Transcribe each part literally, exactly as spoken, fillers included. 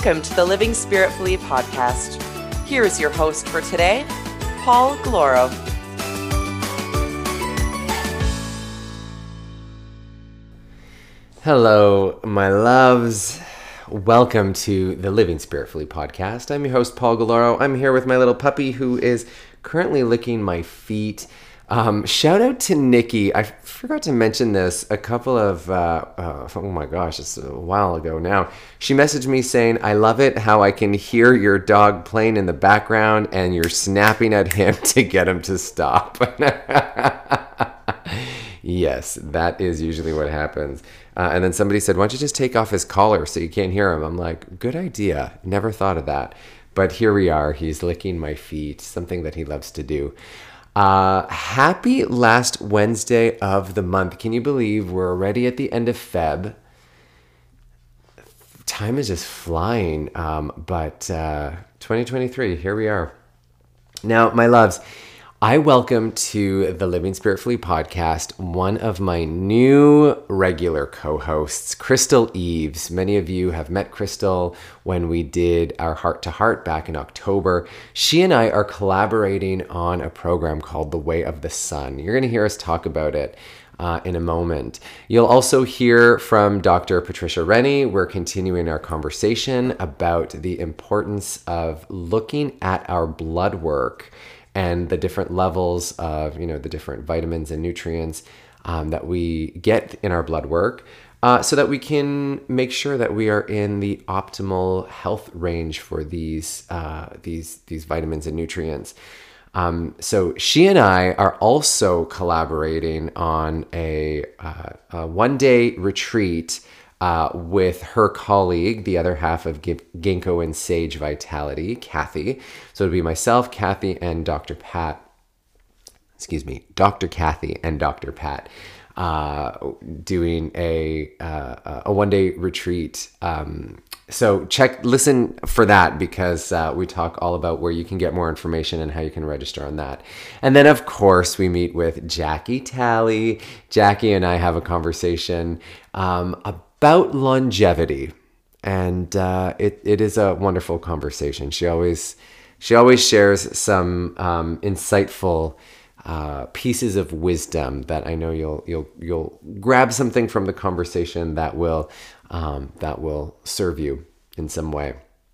Welcome to the Living Spiritfully podcast. Here is your host for today, Paul Gloro. Hello, my loves. Welcome to the Living Spiritfully podcast. I'm your host, Paul Gloro. I'm here with my little puppy who is currently licking my feet. Um, shout out to Nikki. I forgot to mention this a couple of, uh, uh, oh my gosh, it's a while ago now. She messaged me saying, I love it how I can hear your dog playing in the background and you're snapping at him to get him to stop. Yes, that is usually what happens. Uh, and then somebody said, why don't you just take off his collar so you can't hear him? I'm like, good idea. Never thought of that. But here we are. He's licking my feet, something that he loves to do. Uh, happy last Wednesday of the month. Can you believe we're already at the end of Feb? Time is just flying. Um, but uh, twenty twenty-three, here we are. Now, my loves, I welcome to the Living Spiritfully podcast one of my new regular co-hosts, Crystal Eves. Many of you have met Crystal when we did our Heart to Heart back in October. She and I are collaborating on a program called The Way of the Sun. You're going to hear us talk about it uh, in a moment. You'll also hear from Doctor Patricia Rennie. We're continuing our conversation about the importance of looking at our blood work and the different levels of, you know, the different vitamins and nutrients um, that we get in our blood work uh, so that we can make sure that we are in the optimal health range for these, uh, these, these vitamins and nutrients. Um, so she and I are also collaborating on a, uh, a one-day retreat Uh, with her colleague, the other half of G- Ginkgo and Sage Vitality, Kathy. So it'll be myself, Kathy, and Doctor Pat. Excuse me, Doctor Kathy and Doctor Pat uh, doing a uh, a one-day retreat. Um, so check, listen for that because uh, we talk all about where you can get more information and how you can register on that. And then, of course, we meet with Jackie Talley. Jackie and I have a conversation um, about about longevity, and uh, it it is a wonderful conversation. She always she always shares some um, insightful uh, pieces of wisdom that I know you'll you'll you'll grab something from the conversation that will um, that will serve you in some way.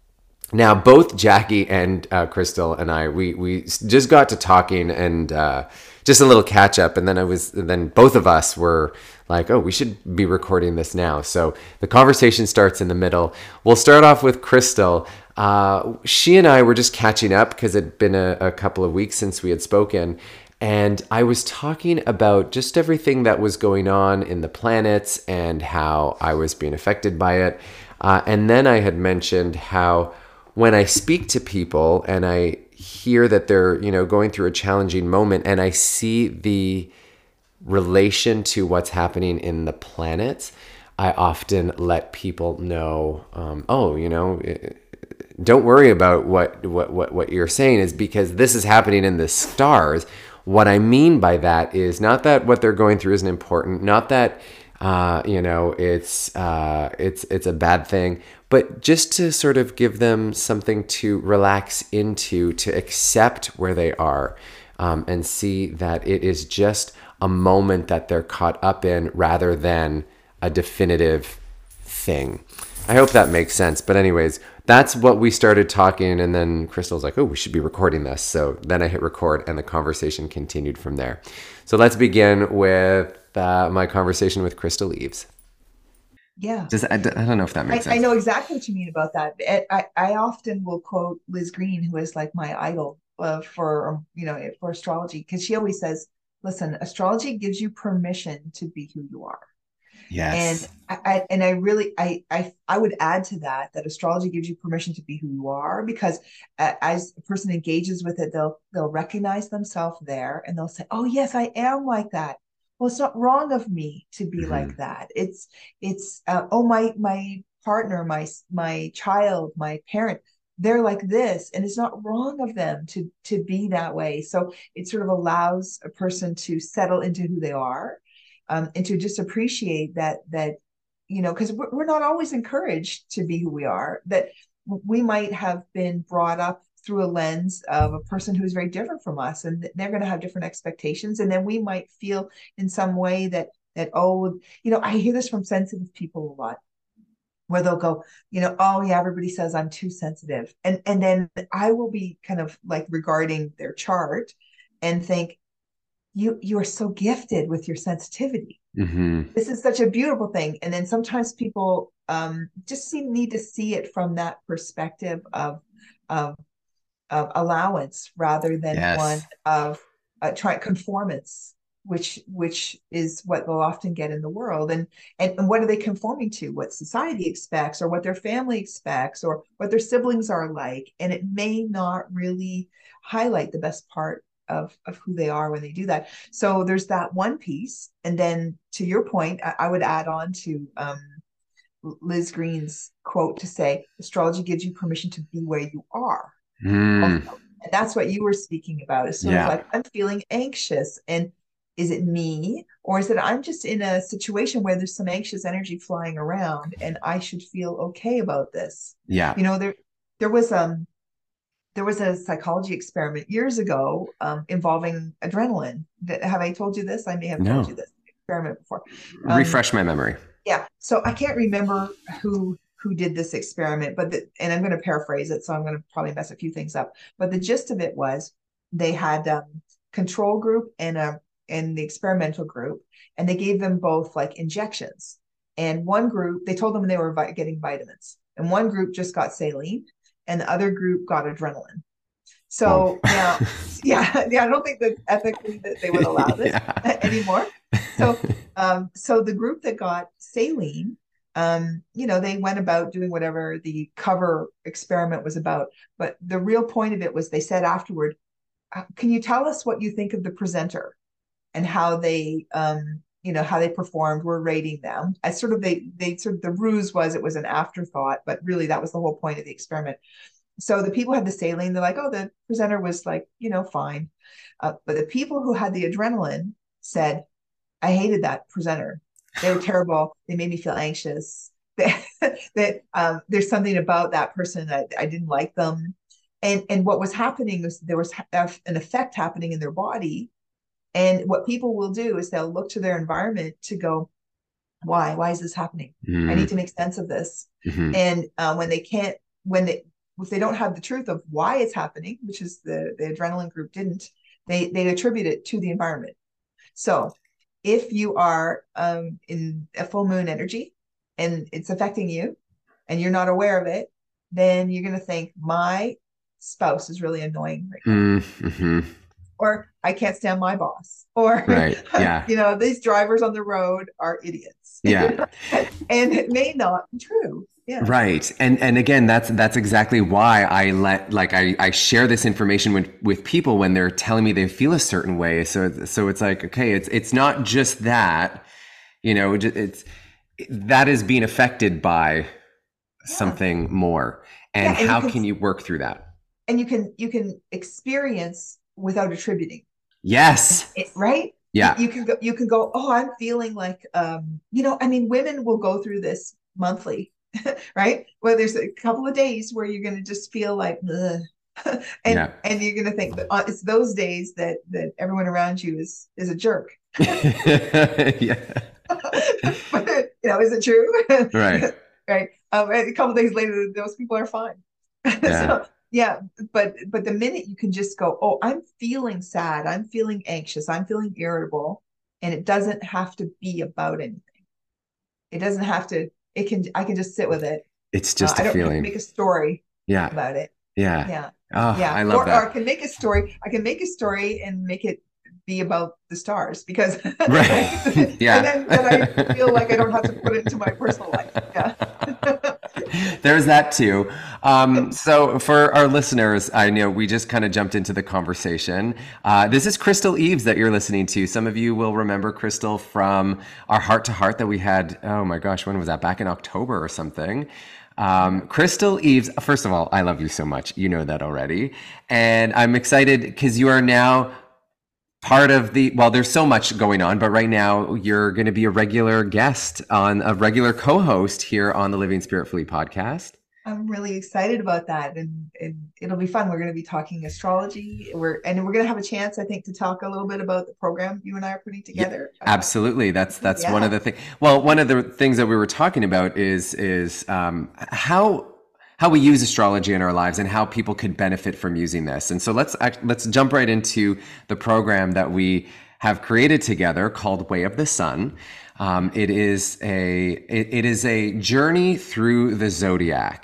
Now, both Jackie and uh, Crystal and I, we we just got to talking and uh, just a little catch up, and then I was, and then both of us were like, oh, we should be recording this now. So the conversation starts in the middle. We'll start off with Crystal. Uh, she and I were just catching up because it had been a, a couple of weeks since we had spoken, and I was talking about just everything that was going on in the planets and how I was being affected by it. Uh, and then I had mentioned how when I speak to people and I hear that they're, you know, going through a challenging moment and I see the relation to what's happening in the planets, I often let people know, um, oh, you know, don't worry about what, what, what, what you're saying is because this is happening in the stars. What I mean by that is not that what they're going through isn't important, not that, uh, you know, it's, uh, it's, it's a bad thing, but just to sort of give them something to relax into, to accept where they are, um, and see that it is just a moment that they're caught up in rather than a definitive thing. I hope that makes sense. But anyways, that's what we started talking. And then Crystal's like, oh, we should be recording this. So then I hit record and the conversation continued from there. So let's begin with uh, my conversation with Crystal Eves. Yeah. Does, I, I don't know if that makes I, sense. I know exactly what you mean about that. I, I often will quote Liz Green, who is like my idol uh, for, you know, for astrology, because she always says, listen, astrology gives you permission to be who you are. Yes. And I, I and I really I, I I would add to that that astrology gives you permission to be who you are, because uh, as a person engages with it, they'll they'll recognize themselves there and they'll say, oh yes, I am like that. Well, it's not wrong of me to be Mm-hmm. like that. It's it's uh, oh my my partner, my my child, my parent, they're like this, and it's not wrong of them to to be that way. So it sort of allows a person to settle into who they are, um, and to just appreciate that that you know, because we're, we're not always encouraged to be who we are, that we might have been brought up through a lens of a person who's very different from us, and they're going to have different expectations. And then we might feel in some way that, that, oh, you know, I hear this from sensitive people a lot, where they'll go, you know, oh yeah, everybody says I'm too sensitive. And, and then I will be kind of like regarding their chart and think, you, you are so gifted with your sensitivity. Mm-hmm. This is such a beautiful thing. And then sometimes people um, just seem need to see it from that perspective of, of, of allowance rather than Yes. one of uh, try conformance, which which is what they'll often get in the world. And, and and what are they conforming to? What society expects, or what their family expects, or what their siblings are like. And it may not really highlight the best part of, of who they are when they do that. So there's that one piece. And then to your point, I, I would add on to um, Liz Green's quote to say, astrology gives you permission to be where you are. Mm. Also. And that's what you were speaking about. It's sort Yeah. of like, I'm feeling anxious. And is it me, or is it I'm just in a situation where there's some anxious energy flying around and I should feel okay about this? Yeah. You know, there there was um there was a psychology experiment years ago um, involving adrenaline. Have I told you this? I may have No. told you this experiment before. Um, Refresh my memory. Yeah. So I can't remember who who did this experiment, but the, and I'm going to paraphrase it, so I'm going to probably mess a few things up. But the gist of it was they had um, control group and a and the experimental group, and they gave them both like injections. And one group, they told them they were vi- getting vitamins, and one group just got saline, and the other group got adrenaline. So oh. now, yeah, yeah, I don't think that ethically that they would allow this yeah. anymore. So, um, so the group that got saline, um, you know, they went about doing whatever the cover experiment was about. But the real point of it was they said afterward, can you tell us what you think of the presenter and how they, um, you know, how they performed? We're rating them. I sort of, they, they sort of, the ruse was it was an afterthought, but really that was the whole point of the experiment. So the people had the saline, they're like, oh, the presenter was like, you know, fine. Uh, but the people who had the adrenaline said, I hated that presenter. They were terrible. They made me feel anxious. That um, there's something about that person that I didn't like them. And, and what was happening was there was an effect happening in their body. And what people will do is they'll look to their environment to go, why? Why is this happening? Mm-hmm. I need to make sense of this. Mm-hmm. And uh, when they can't, when they, if they don't have the truth of why it's happening, which is the, the adrenaline group didn't, they, they attribute it to the environment. So if you are um, in a full moon energy and it's affecting you and you're not aware of it, then you're going to think, my spouse is really annoying right now. Mm-hmm. Or I can't stand my boss. Or, right. yeah. you know, these drivers on the road are idiots. Yeah. And it may not be true. Yeah. Right. And and again, that's that's exactly why I let like I, I share this information with, with people when they're telling me they feel a certain way. So so it's like, okay, it's it's not just that, you know, it's that is being affected by yeah. something more. And, yeah, and how you can, can you work through that? And you can you can experience without attributing. Yes. It, right? Yeah. You, you can go you can go, oh, I'm feeling like um, you know, I mean, women will go through this monthly. Right? Well, there's a couple of days where you're going to just feel like, ugh. and yeah. and you're going to think that uh, it's those days that that everyone around you is is a jerk. Yeah. But, you know, is it true? Right. Right. Um, a couple of days later, those people are fine. Yeah. So, yeah. But but the minute you can just go, oh, I'm feeling sad, I'm feeling anxious, I'm feeling irritable, and it doesn't have to be about anything. It doesn't have to. It can, I can just sit with it. It's just uh, a I don't feeling. Have to make a story yeah. about it. Yeah. Yeah. Oh, yeah. I love or, that. Or I can make a story. I can make a story and make it be about the stars because, right. yeah. And then, then I feel like I don't have to put it into my personal life. Yeah. There's that too. Um, so for our listeners, I know we just kind of jumped into the conversation. Uh, this is Crystal Eves that you're listening to. Some of you will remember Crystal from our Heart to Heart that we had. Oh my gosh, when was that? Back in October or something. Um, Crystal Eves, first of all, I love you so much. You know that already. And I'm excited because you are now part of the, well, there's so much going on, but right now you're going to be a regular guest on a regular co-host here on the Living Spiritfully podcast. I'm really excited about that, and, and it'll be fun. We're going to be talking astrology. We're and we're going to have a chance, I think, to talk a little bit about the program you and I are putting together. Yeah, absolutely. That's that's yeah. one of the things. Well, one of the things that we were talking about is is um, how how we use astrology in our lives and how people could benefit from using this. And so let's let's jump right into the program that we have created together called Way of the Sun. Um, it is a it, it is a journey through the zodiac,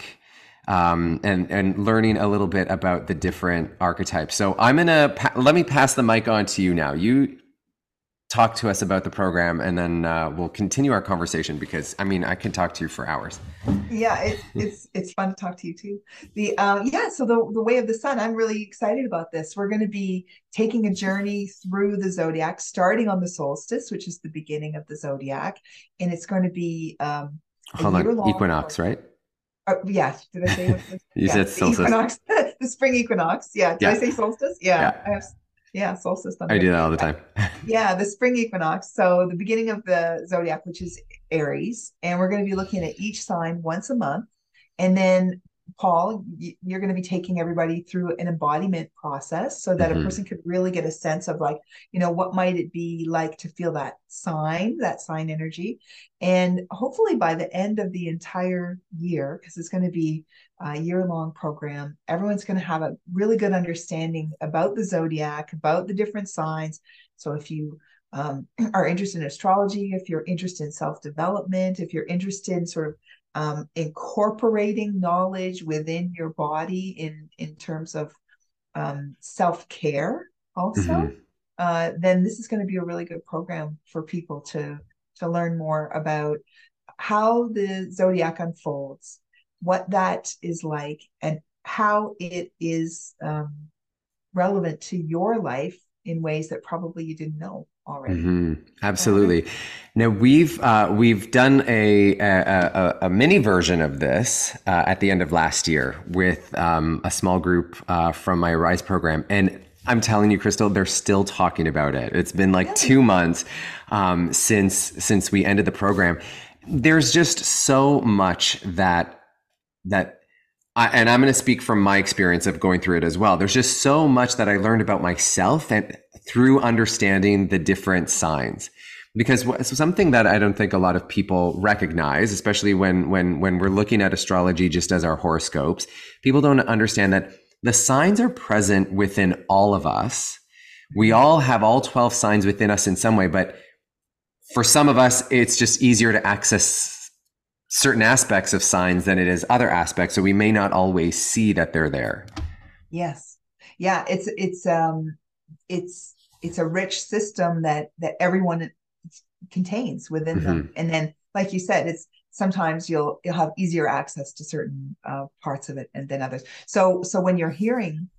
um, and and learning a little bit about the different archetypes. So I'm gonna pa- let me pass the mic on to you now. You talk to us about the program, and then uh, we'll continue our conversation, because I mean I can talk to you for hours. Yeah, it's it's it's fun to talk to you too. The um, yeah, so the the Way of the Sun. I'm really excited about this. We're going to be taking a journey through the zodiac, starting on the solstice, which is the beginning of the zodiac, and it's going to be um, a Hold on, year-long equinox, program. right? Uh, yeah, did I say what this? You yeah, said the solstice. equinox, the spring equinox. Yeah, did Yeah. I say solstice? Yeah, Yeah. I have. Yeah, solstice. I do that all the time. Yeah, the spring equinox. So the beginning of the zodiac, which is Aries, and we're going to be looking at each sign once a month. And then, Paul, you're going to be taking everybody through an embodiment process so that mm-hmm. a person could really get a sense of, like, you know, what might it be like to feel that sign, that sign energy. And hopefully by the end of the entire year, because it's going to be a year-long program, everyone's going to have a really good understanding about the zodiac, about the different signs. So if you um, are interested in astrology, if you're interested in self-development, if you're interested in sort of um, incorporating knowledge within your body in, in terms of um, self-care also, mm-hmm. uh, then this is going to be a really good program for people to, to learn more about how the zodiac unfolds, what that is like, and how it is um, relevant to your life in ways that probably you didn't know already. Mm-hmm. Absolutely. Uh, now we've uh, we've done a, a, a, a mini version of this uh, at the end of last year with um, a small group uh, from my Rise program, and I'm telling you, Crystal, they're still talking about it. It's been like two months um, since since we ended the program. There's just so much that that. I, and I'm going to speak from my experience of going through it as well. There's just so much that I learned about myself and through understanding the different signs, because something that I don't think a lot of people recognize, especially when, when, when we're looking at astrology just as our horoscopes, people don't understand that the signs are present within all of us. We all have all twelve signs within us in some way, but for some of us, it's just easier to access certain aspects of signs than it is other aspects. So we may not always see that they're there. Yes. Yeah. It's, it's, um, it's, it's a rich system that, that everyone contains within mm-hmm. them. And then, like you said, it's sometimes you'll, you'll have easier access to certain uh, parts of it and than others. So, so when you're hearing,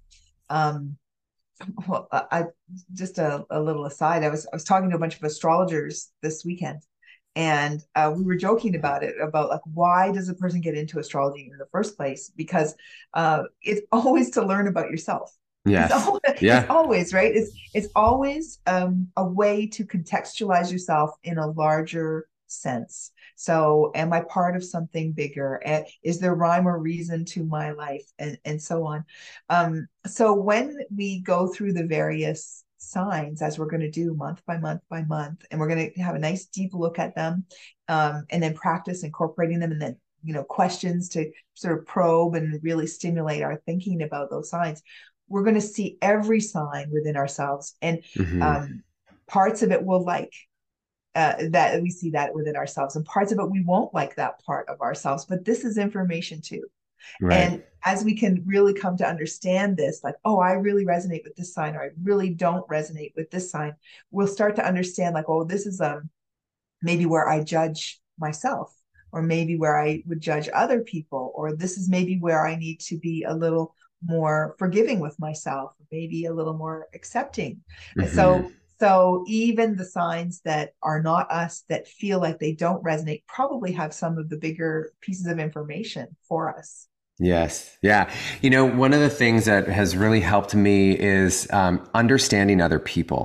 um, well, I just a, a little aside, I was, I was talking to a bunch of astrologers this weekend. And uh, we were joking about it, about like, why does a person get into astrology in the first place? Because uh, it's always to learn about yourself. Yes. It's always, yeah. It's always, right? It's, it's always um, a way to contextualize yourself in a larger sense. So am I part of something bigger? And is there rhyme or reason to my life? And, and so on. Um, so when we go through the various signs, as we're going to do month by month by month, and we're going to have a nice deep look at them, um, and then practice incorporating them, and then, you know, questions to sort of probe and really stimulate our thinking about those signs. We're going to see every sign within ourselves, and mm-hmm. um, parts of it we'll like, uh, that we see that within ourselves, and parts of it we won't like that part of ourselves, but this is information too. Right. And as we can really come to understand this, like, oh, I really resonate with this sign, or I really don't resonate with this sign, we'll start to understand, like, oh, this is um maybe where I judge myself, or maybe where I would judge other people, or this is maybe where I need to be a little more forgiving with myself, maybe a little more accepting. Mm-hmm. And so so even the signs that are not us, that feel like they don't resonate, probably have some of the bigger pieces of information for us. Yes. Yeah. You know, one of the things that has really helped me is um, understanding other people.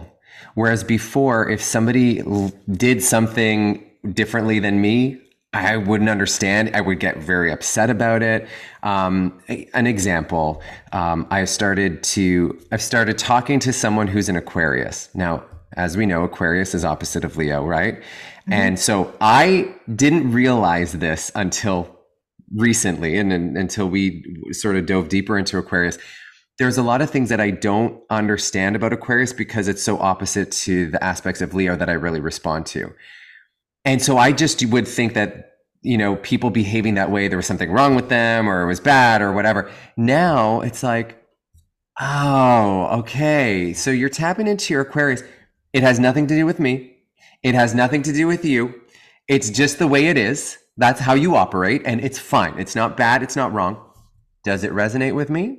Whereas before, if somebody l- did something differently than me, I wouldn't understand. I would get very upset about it. Um, a- an example, um, I started to, I've started talking to someone who's an Aquarius. Now, as we know, Aquarius is opposite of Leo, right? Mm-hmm. And so I didn't realize this until recently, and, and until we sort of dove deeper into Aquarius. There's a lot of things that I don't understand about Aquarius because it's so opposite to the aspects of Leo that I really respond to. And so I just would think that, you know, people behaving that way, there was something wrong with them or it was bad or whatever. Now it's like, oh, okay. So you're tapping into your Aquarius. It has nothing to do with me. It has nothing to do with you. It's just the way it is. That's how you operate. And it's fine. It's not bad. It's not wrong. Does it resonate with me?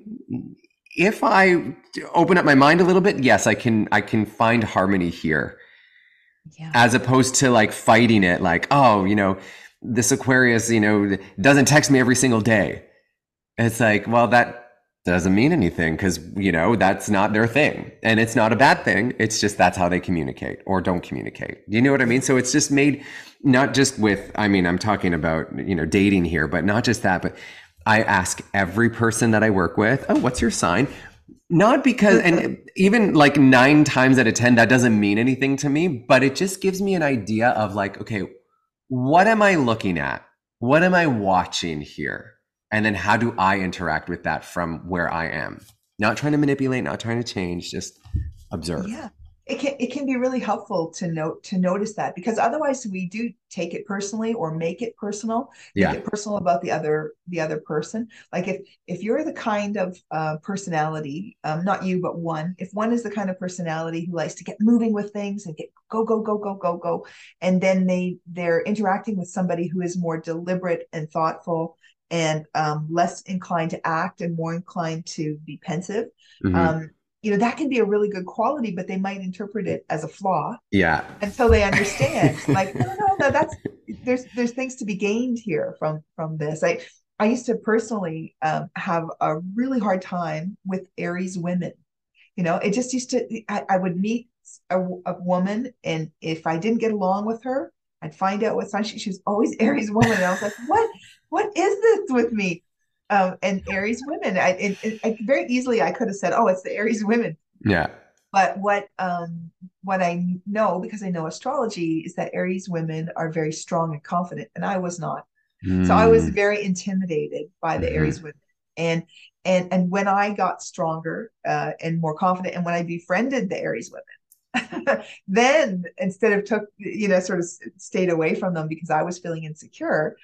If I open up my mind a little bit, yes, I can, I can find harmony here. Yeah. As opposed to like fighting it, like, oh, you know, this Aquarius, you know, doesn't text me every single day. It's like, well, that doesn't mean anything because, you know, that's not their thing. And it's not a bad thing. It's just that's how they communicate or don't communicate. Do you know what I mean? So it's just made not just with, I mean, I'm talking about, you know, dating here, but not just that, but I ask every person that I work with, oh, what's your sign? Not because, and even like nine times out of ten, that doesn't mean anything to me, but it just gives me an idea of like, okay, what am I looking at? What am I watching here? And then how do I interact with that from where I am? Not trying to manipulate, not trying to change, just observe. Yeah. It can it can be really helpful to note to notice that, because otherwise we do take it personally or make it personal, make Yeah. it personal about the other the other person. Like if if you're the kind of uh, personality, um, not you but one, if one is the kind of personality who likes to get moving with things and get go go go go go go, and then they they're interacting with somebody who is more deliberate and thoughtful and um, less inclined to act and more inclined to be pensive. Mm-hmm. Um, you know, that can be a really good quality, but they might interpret it as a flaw. Yeah. Until they understand, like, no, no, no, that's there's there's things to be gained here from from this. I I used to personally um, have a really hard time with Aries women. You know, it just used to. I, I would meet a, a woman, and if I didn't get along with her, I'd find out what sign she, she was. Always Aries woman, and I was like, what what is this with me? Um, and Aries women, I, it, it, I very easily I could have said, "Oh, it's the Aries women." Yeah. But what um, what I know, because I know astrology, is that Aries women are very strong and confident, and I was not. Mm. So I was very intimidated by the mm-hmm. Aries women, and and and when I got stronger uh, and more confident, and when I befriended the Aries women, then instead of took you know sort of stayed away from them because I was feeling insecure.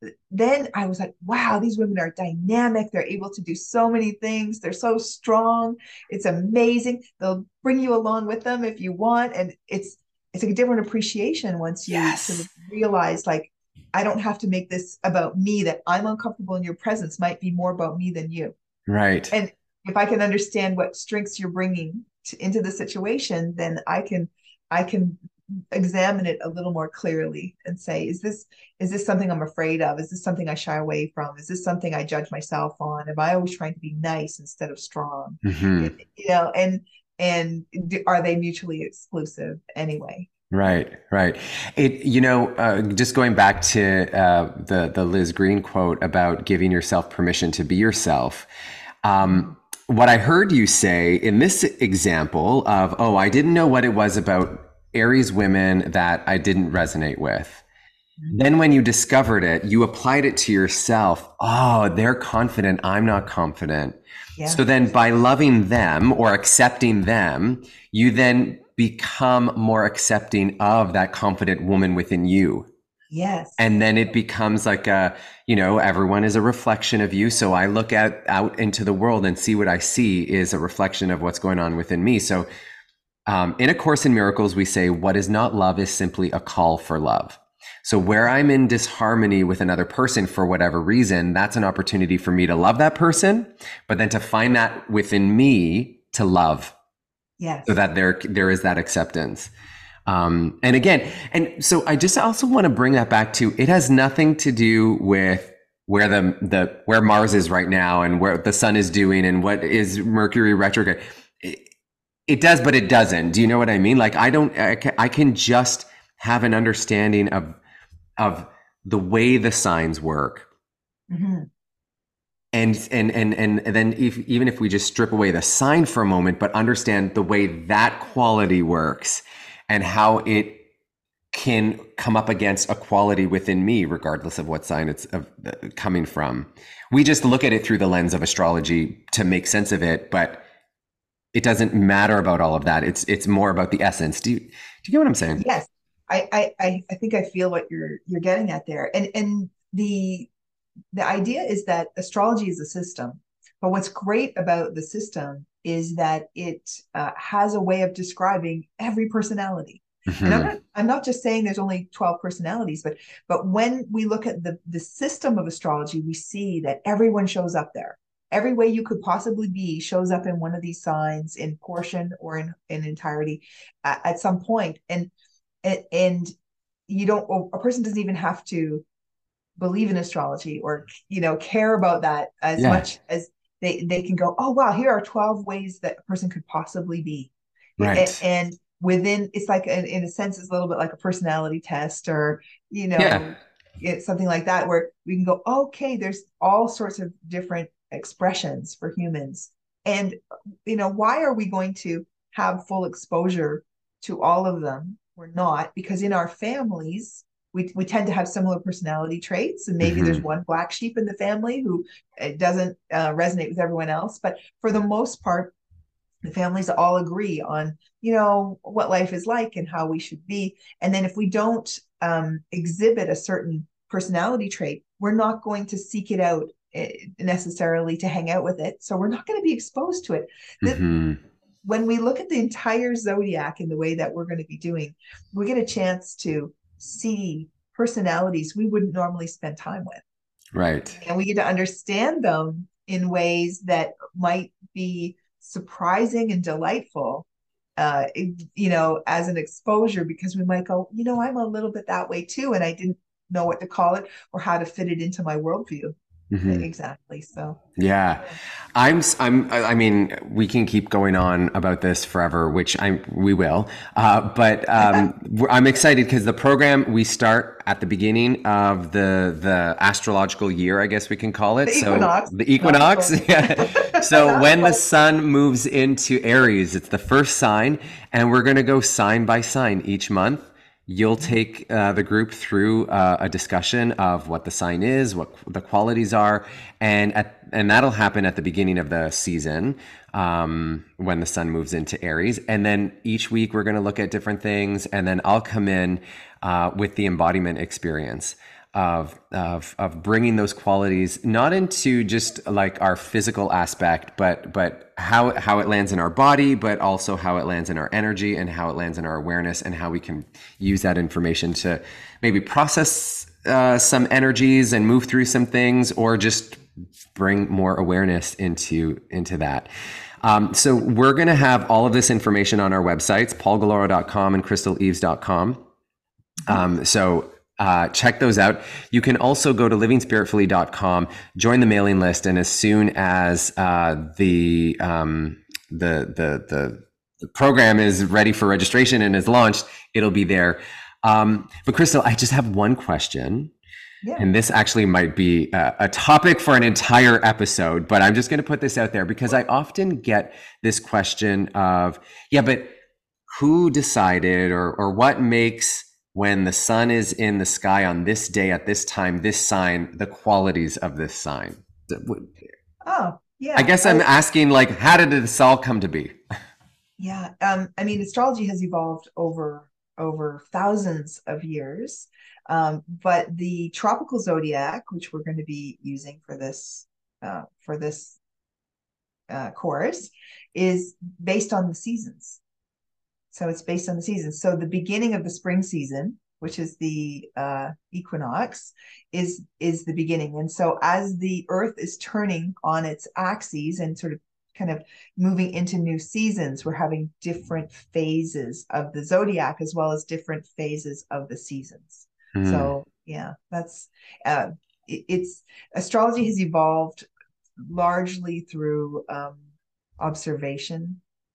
Then I was like, wow, these women are dynamic. They're able to do so many things. They're so strong. It's amazing. They'll bring you along with them if you want. And it's it's a different appreciation once you yes. sort of realize, like, I don't have to make this about me, that I'm uncomfortable in your presence might be more about me than you. Right. And if I can understand what strengths you're bringing to, into the situation, then I can I can examine it a little more clearly and say, is this is this something I'm afraid of? Is this something I shy away from? Is this something I judge myself on? Am I always trying to be nice instead of strong? Mm-hmm. You know, and and are they mutually exclusive anyway? Right, right. It, you know, uh, just going back to uh, the the Liz Green quote about giving yourself permission to be yourself. Um, what I heard you say in this example of, oh, I didn't know what it was about Aries women that I didn't resonate with. Then when you discovered it, you applied it to yourself. Oh, they're confident. I'm not confident. Yeah. So then by loving them or accepting them, you then become more accepting of that confident woman within you. Yes. And then it becomes like a, you know, everyone is a reflection of you. So I look at out into the world and see what I see is a reflection of what's going on within me. So Um, in A Course in Miracles, we say, what is not love is simply a call for love. So where I'm in disharmony with another person for whatever reason, that's an opportunity for me to love that person, but then to find that within me to love. Yes. So that there, there is that acceptance. Um, and again, and so I just also want to bring that back to, it has nothing to do with where the, the, where Mars is right now and where the sun is doing and what is Mercury retrograde. It does, but it doesn't. Do you know what I mean? Like, I don't, I can, I can just have an understanding of, of the way the signs work. Mm-hmm. And, and, and, and then if, even if we just strip away the sign for a moment, but understand the way that quality works and how it can come up against a quality within me, regardless of what sign it's uh, coming from. We just look at it through the lens of astrology to make sense of it, but it doesn't matter about all of that. It's it's more about the essence. Do you, do you get what I'm saying? Yes, I, I I think I feel what you're you're getting at there, and and the the idea is that astrology is a system, but what's great about the system is that it uh, has a way of describing every personality. And I'm Mm-hmm. not I'm not just saying there's only twelve personalities, but but when we look at the the system of astrology, we see that everyone shows up there. Every way you could possibly be shows up in one of these signs in portion or in in entirety uh, at some point. And and, and you don't a person doesn't even have to believe in astrology or you know care about that as Yeah. much as they they can go, oh wow, here are twelve ways that a person could possibly be. Right. And within, it's like in, in a sense it's a little bit like a personality test, or you Yeah. know it's something like that, where we can go, okay, there's all sorts of different expressions for humans. And you know why are we going to have full exposure to all of them? We're not, because in our families we, we tend to have similar personality traits, and maybe there's Mm-hmm. one black sheep in the family who uh, doesn't uh, resonate with everyone else, but for the most part the families all agree on you know what life is like and how we should be. And then if we don't um, exhibit a certain personality trait, we're not going to seek it out eh, necessarily to hang out with it, so we're not going to be exposed to it. That Mm-hmm. when we look at the entire zodiac in the way that we're going to be doing, we get a chance to see personalities we wouldn't normally spend time with, Right. and we get to understand them in ways that might be surprising and delightful, uh, you know, as an exposure, because we might go, you know, I'm a little bit that way too, and I didn't know what to call it or how to fit it into my worldview. Mm-hmm. Exactly. So, Yeah. yeah. I'm, s- I'm, I mean, we can keep going on about this forever, which I, we will. Uh, but, um, we're- I'm excited because the program, we start at the beginning of the, the astrological year, I guess we can call it. The So equinox, the not the equinox. full. Yeah. So Not the when the full. sun moves into Aries, it's the first sign, and we're going to go sign by sign each month. You'll take uh, the group through uh, a discussion of what the sign is, what the qualities are, and at, and that'll happen at the beginning of the season um, when the sun moves into Aries. And then each week we're going to look at different things, and then I'll come in uh, with the embodiment experience of of of bringing those qualities not into just like our physical aspect, but but how how it lands in our body, but also how it lands in our energy and how it lands in our awareness, and how we can use that information to maybe process uh, some energies and move through some things, or just bring more awareness into into that. Um, so we're going to have all of this information on our websites, paul galoro dot com and crystal eves dot com. Um, so uh, check those out. You can also go to living spiritfully dot com, join the mailing list, and as soon as uh, the, um, the the the the program is ready for registration and is launched, it'll be there. Um, but Crystal, I just have one question. Yeah. And this actually might be a, a topic for an entire episode, but I'm just going to put this out there because I often get this question of, yeah, but who decided, or or what makes, when the sun is in the sky on this day at this time, this sign, the qualities of this sign? Oh, I yeah. guess I'm I, asking, like, how did this all come to be? yeah. Um, I mean, astrology has evolved over over thousands of years. Um, but the tropical zodiac, which we're going to be using for this uh, for this uh, course, is based on the seasons. So it's based on the seasons. So the beginning of the spring season, which is the uh, equinox, is is the beginning. And so as the Earth is turning on its axes and sort of kind of moving into new seasons, we're having different phases of the zodiac as well as different phases of the seasons. Hmm. So yeah, that's uh, it, it's astrology has evolved largely through um, observation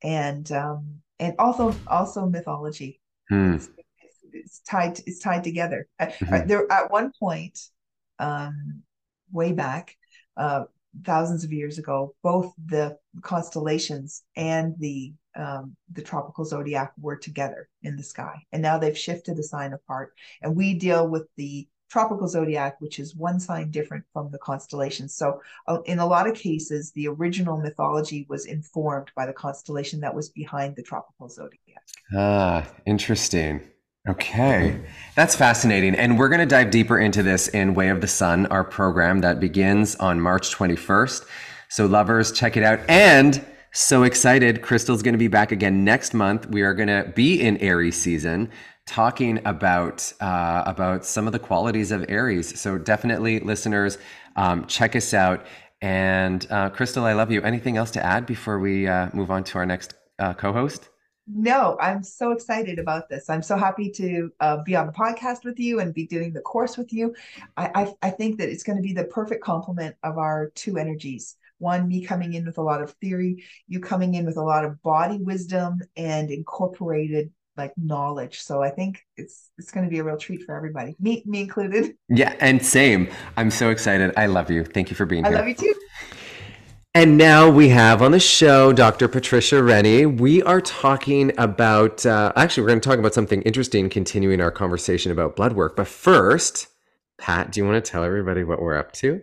and um, and also also mythology. Hmm. It's, it's, it's tied it's tied together. Uh, uh, Mhm. there at one point, um, way back, uh, thousands of years ago, both the constellations and the um, the tropical zodiac were together in the sky, and now they've shifted a sign apart, and we deal with the tropical zodiac, which is one sign different from the constellations. So, uh, in a lot of cases, the original mythology was informed by the constellation that was behind the tropical zodiac. Ah, interesting. Okay. That's fascinating. And we're going to dive deeper into this in Way of the Sun, our program that begins on March twenty-first. So, lovers, check it out. And so excited, Crystal's going to be back again next month. We are going to be in Aries season, talking about uh, about some of the qualities of Aries. So, definitely, listeners, um, check us out. And uh, Crystal, I love you. Anything else to add before we uh, move on to our next uh, co-host? No, I'm so excited about this. I'm so happy to uh, be on the podcast with you and be doing the course with you. I, I, I think that it's going to be the perfect complement of our two energies. One, me coming in with a lot of theory, you coming in with a lot of body wisdom and incorporated like knowledge. So I think it's it's going to be a real treat for everybody, me me included. Yeah, and same. I'm so excited. I love you. Thank you for being I here. love you too. And now we have on the show Doctor Patricia Rennie. We are talking about, uh, actually, we're going to talk about something interesting, continuing our conversation about blood work. But first, Pat, do you want to tell everybody what we're up to?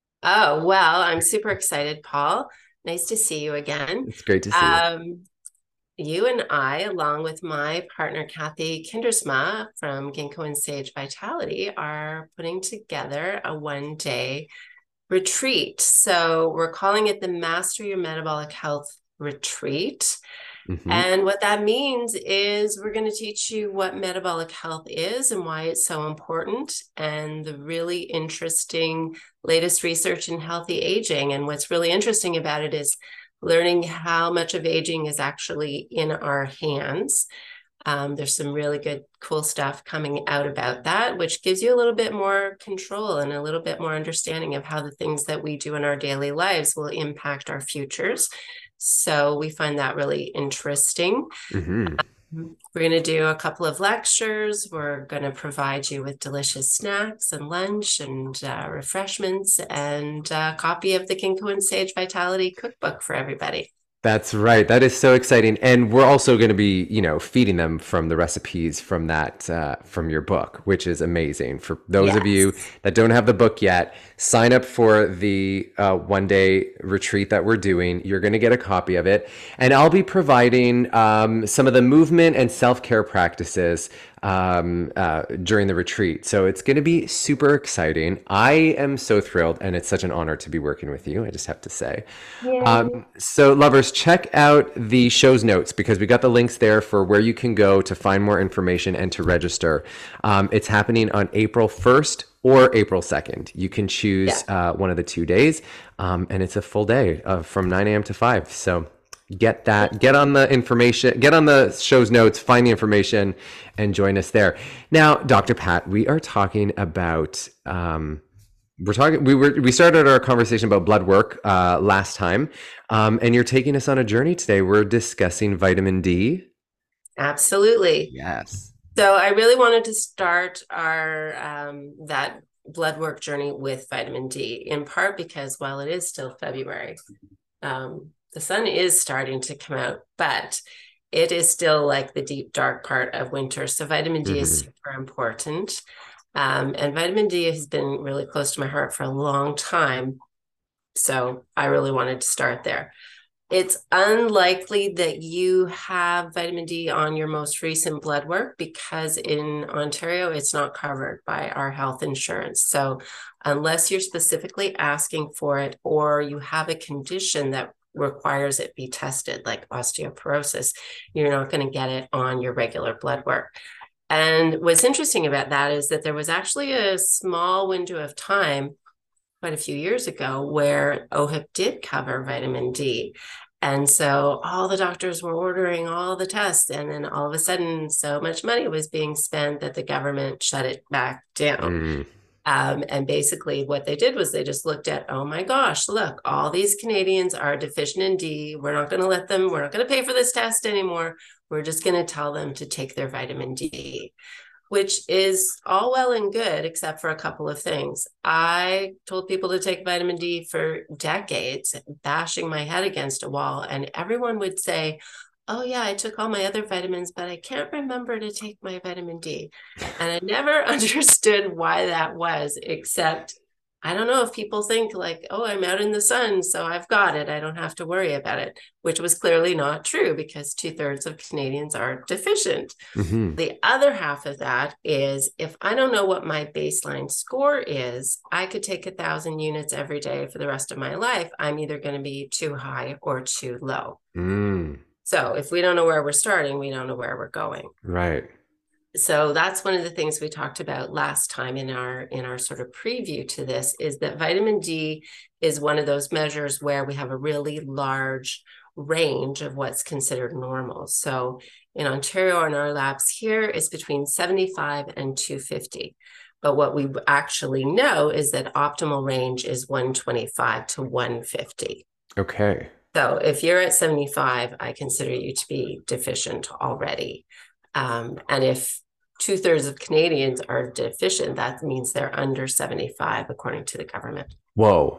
Oh, well, I'm super excited, Paul. Nice to see you again. It's great to see Um, you. you and I, along with my partner, Kathy Kindersma from Ginkgo and Sage Vitality, are putting together a one-day retreat. So we're calling it the Master Your Metabolic Health Retreat. Mm-hmm. And what that means is we're going to teach you what metabolic health is and why it's so important, and the really interesting latest research in healthy aging. And what's really interesting about it is learning how much of aging is actually in our hands. Um, there's some really good, cool stuff coming out about that, which gives you a little bit more control and a little bit more understanding of how the things that we do in our daily lives will impact our futures. So we find that really interesting. Mm-hmm. Um, we're going to do a couple of lectures. We're going to provide you with delicious snacks and lunch and uh, refreshments and a copy of the Ginkgo and Sage Vitality Cookbook for everybody. That's right. That is so exciting. And we're also going to be, you know, feeding them from the recipes from that, uh, from your book, which is amazing. For those Yes. of you that don't have the book yet, sign up for the uh, one day retreat that we're doing. You're going to get a copy of it. And I'll be providing um, some of the movement and self-care practices um, uh, during the retreat. So it's going to be super exciting. I am so thrilled, and it's such an honor to be working with you, I just have to say. Um, so lovers, check out the show's notes because we got the links there for where you can go to find more information and to register. Um, it's happening on April first or April second. You can choose Yeah. uh, one of the two days, um, and it's a full day uh, from nine a.m. to five. So get that, get on the information, get on the show's notes, find the information, and join us there. Now, Doctor Pat, we are talking about um, we're talking we were we started our conversation about blood work uh, last time, um, and you're taking us on a journey today. We're discussing vitamin D. Absolutely. Yes. So I really wanted to start our um, that blood work journey with vitamin D, in part because while it is still February, um, the sun is starting to come out, but it is still like the deep, dark part of winter. So vitamin D Mm-hmm. is super important. Um, and vitamin D has been really close to my heart for a long time. So I really wanted to start there. It's unlikely that you have vitamin D on your most recent blood work because in Ontario, it's not covered by our health insurance. So unless you're specifically asking for it or you have a condition that requires it be tested, like osteoporosis, you're not going to get it on your regular blood work. And what's interesting about that is that there was actually a small window of time quite a few years ago where O H I P did cover vitamin D. And so all the doctors were ordering all the tests. And then all of a sudden, so much money was being spent that the government shut it back down. Mm. Um, and basically what they did was they just looked at, oh my gosh, look, all these Canadians are deficient in D. We're not going to let them, we're not going to pay for this test anymore. We're just going to tell them to take their vitamin D, which is all well and good, except for a couple of things. I told people to take vitamin D for decades, bashing my head against a wall, and everyone would say, oh yeah, I took all my other vitamins, but I can't remember to take my vitamin D. And I never understood why that was, except I don't know if people think like, oh, I'm out in the sun, so I've got it. I don't have to worry about it, which was clearly not true because two thirds of Canadians are deficient. Mm-hmm. The other half of that is if I don't know what my baseline score is, I could take a thousand units every day for the rest of my life. I'm either going to be too high or too low. Mm. So if we don't know where we're starting, we don't know where we're going. Right. So that's one of the things we talked about last time in our in our sort of preview to this, is that vitamin D is one of those measures where we have a really large range of what's considered normal. So in Ontario, in our labs here, is between seventy-five and two fifty. But what we actually know is that optimal range is one twenty-five to one fifty. Okay. So if you're at seventy-five, I consider you to be deficient already. Um, and if two thirds of Canadians are deficient, that means they're under seventy-five, according to the government. Whoa.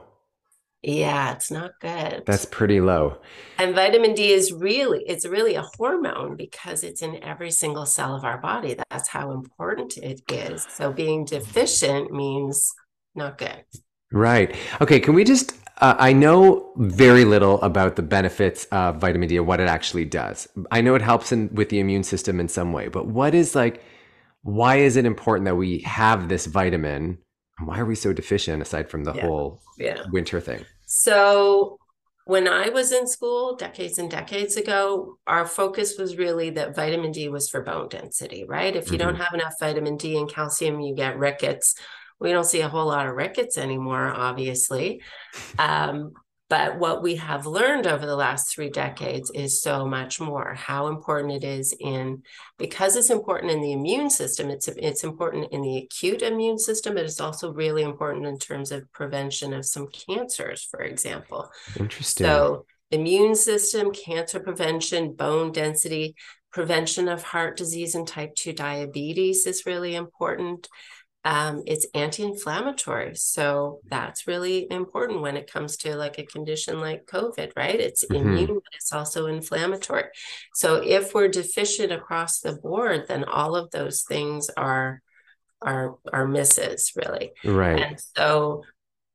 Yeah, it's not good. That's pretty low. And vitamin D is really, it's really a hormone because it's in every single cell of our body. That's how important it is. So being deficient means not good. Right. Okay. Can we just, uh, I know very little about the benefits of vitamin D and what it actually does. I know it helps in, with the immune system in some way, but what is like, why is it important that we have this vitamin? And why are we so deficient aside from the Yeah. whole Yeah. winter thing? So when I was in school decades and decades ago, our focus was really that vitamin D was for bone density, right? If you Mhm. don't have enough vitamin D and calcium, you get rickets. We don't see a whole lot of rickets anymore, obviously. Um, but what we have learned over the last three decades is so much more, how important it is in, because it's important in the immune system, it's, it's important in the acute immune system, but it's also really important in terms of prevention of some cancers, for example. Interesting. So immune system, cancer prevention, bone density, prevention of heart disease and type two diabetes is really important. Um, it's anti-inflammatory. So that's really important when it comes to like a condition like COVID, right? It's Mhm. immune, but it's also inflammatory. So if we're deficient across the board, then all of those things are, are, are misses, really. Right. And so,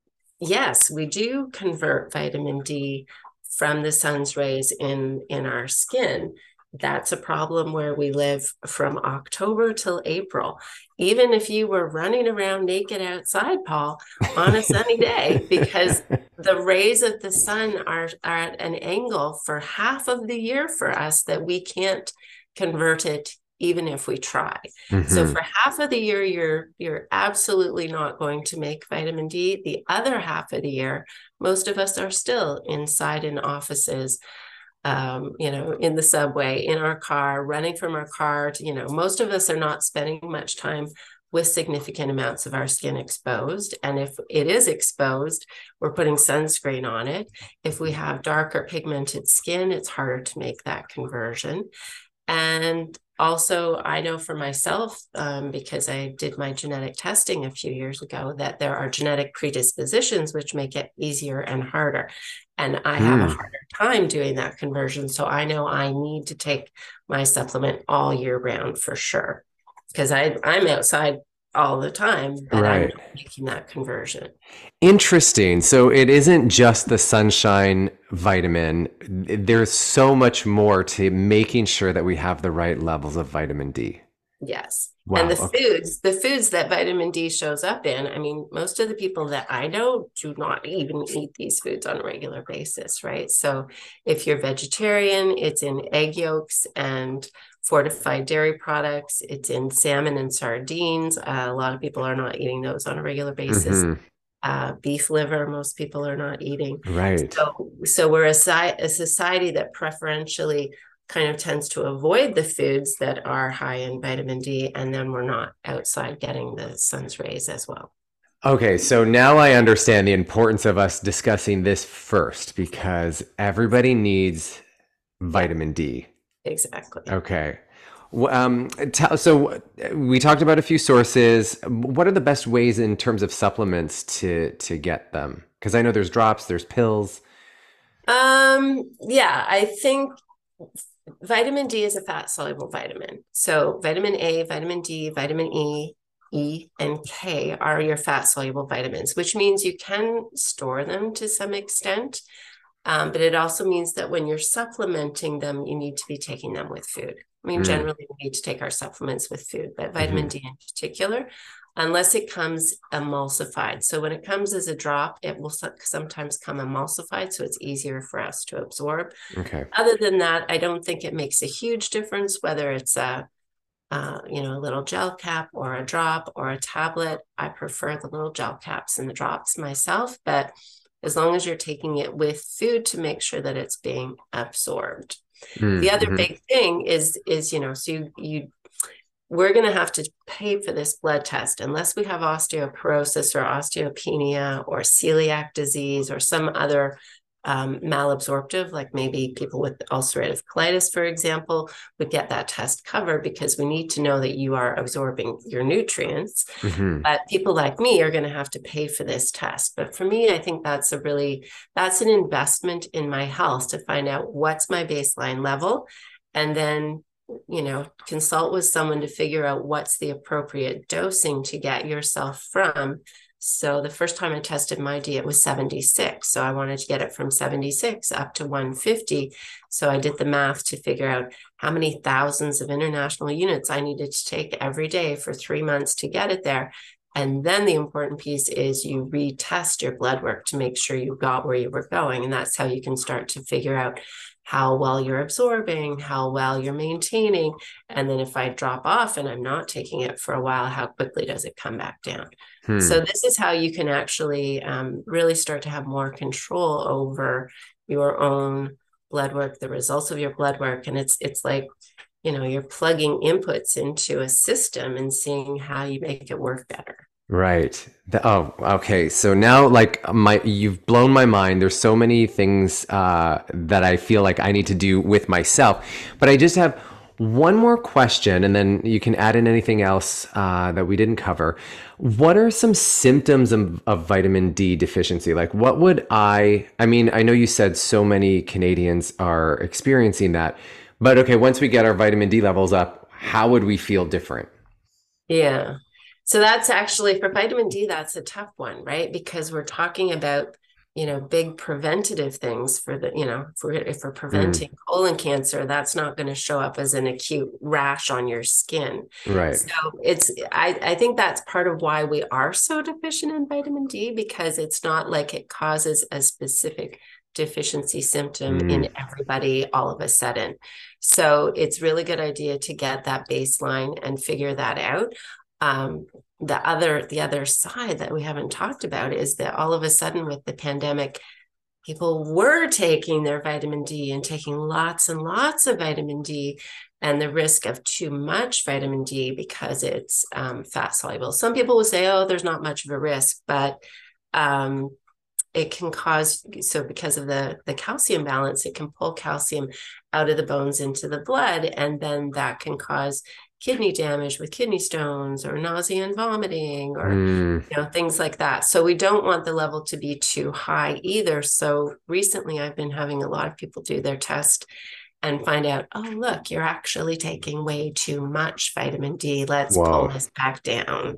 yes, we do convert vitamin D from the sun's rays in, in our skin. That's a problem where we live from October till April. Even if you were running around naked outside, Paul, on a sunny day, because the rays of the sun are, are at an angle for half of the year for us that we can't convert it even if we try. Mhm. So for half of the year, you're you're absolutely not going to make vitamin D. The other half of the year, most of us are still inside in offices, um, you know, in the subway, in our car, running from our car to, you know, most of us are not spending much time with significant amounts of our skin exposed. And if it is exposed, we're putting sunscreen on it. If we have darker pigmented skin, it's harder to make that conversion. And also, I know for myself, um, because I did my genetic testing a few years ago, that there are genetic predispositions which make it easier and harder. And I have a Hmm. harder time doing that conversion. So I know I need to take my supplement all year round for sure, because I I'm outside all the time, but I'm Right. not making that conversion. Interesting. So it isn't just the sunshine vitamin. There's so much more to making sure that we have the right levels of vitamin D. Yes. Wow, And the okay. foods, the foods that vitamin D shows up in, I mean, most of the people that I know do not even eat these foods on a regular basis, right? So if you're vegetarian, it's in egg yolks and fortified dairy products. It's in salmon and sardines. Uh, a lot of people are not eating those on a regular basis. Mhm. Uh, beef liver, most people are not eating. Right. So, so we're a, si- a society that preferentially kind of tends to avoid the foods that are high in vitamin D, and then we're not outside getting the sun's rays as well. Okay, so now I understand the importance of us discussing this first because everybody needs Yeah, vitamin D. exactly. Okay. W- Um, tell, so we talked about a few sources. What are the best ways in terms of supplements to to get them? Because I know there's drops, there's pills. Um, yeah, I think vitamin D is a fat soluble vitamin. So vitamin A, vitamin D, vitamin E, E, and K are your fat soluble vitamins, which means you can store them to some extent. Um, but it also means that when you're supplementing them, you need to be taking them with food. I mean, Mm, generally, we need to take our supplements with food, but vitamin mhm. D in particular, unless it comes emulsified. So when it comes as a drop, it will sometimes come emulsified, so it's easier for us to absorb. Okay. Other than that, I don't think it makes a huge difference whether it's a uh, you know, a little gel cap or a drop or a tablet. I prefer the little gel caps and the drops myself, but as long as you're taking it with food to make sure that it's being absorbed. Mm, The other mhm. big thing is is you know, so you you we're going to have to pay for this blood test unless we have osteoporosis or osteopenia or celiac disease or some other um, malabsorptive, like maybe people with ulcerative colitis, for example, would get that test covered because we need to know that you are absorbing your nutrients. Mhm. But people like me are going to have to pay for this test. But for me, I think that's a really, that's an investment in my health to find out what's my baseline level. And then, you know, consult with someone to figure out what's the appropriate dosing to get yourself from. So the first time I tested my D, it was seventy-six. So I wanted to get it from seventy-six up to one fifty. So I did the math to figure out how many thousands of international units I needed to take every day for three months to get it there. And then the important piece is you retest your blood work to make sure you got where you were going. And that's how you can start to figure out how well you're absorbing, how well you're maintaining. And then if I drop off and I'm not taking it for a while, how quickly does it come back down? So Hmm. this is how you can actually um, really start to have more control over your own blood work, the results of your blood work. And it's it's like, you know, you're plugging inputs into a system and seeing how you make it work better. Right. The- oh, okay. So now, like my, you've blown my mind. There's so many things uh, that I feel like I need to do with myself. But I just have one more question, and then you can add in anything else uh, that we didn't cover. What are some symptoms of, of vitamin D deficiency? Like, what would I? I mean, I know you said so many Canadians are experiencing that, but okay, once we get our vitamin D levels up, how would we feel different? Yeah. So that's actually for vitamin D, that's a tough one, right? Because we're talking about, you know, big preventative things for the, you know, if we're, if we're Mm, preventing colon cancer, that's not going to show up as an acute rash on your skin. right. So it's, I, I think that's part of why we are so deficient in vitamin D, because it's not like it causes a specific deficiency symptom Mm, in everybody all of a sudden. So it's really good idea to get that baseline and figure that out. Um, the other the other side that we haven't talked about is that all of a sudden with the pandemic, people were taking their vitamin D and taking lots and lots of vitamin D, and the risk of too much vitamin D because it's um, fat soluble. Some people will say, oh, there's not much of a risk, but um, it can cause, so because of the the calcium balance, it can pull calcium out of the bones into the blood, and then that can cause kidney damage with kidney stones or nausea and vomiting or mm. you know things like that. So we don't want the level to be too high either. So recently I've been having a lot of people do their test and find out, oh look, you're actually taking way too much vitamin D, let's pull Whoa. this back down.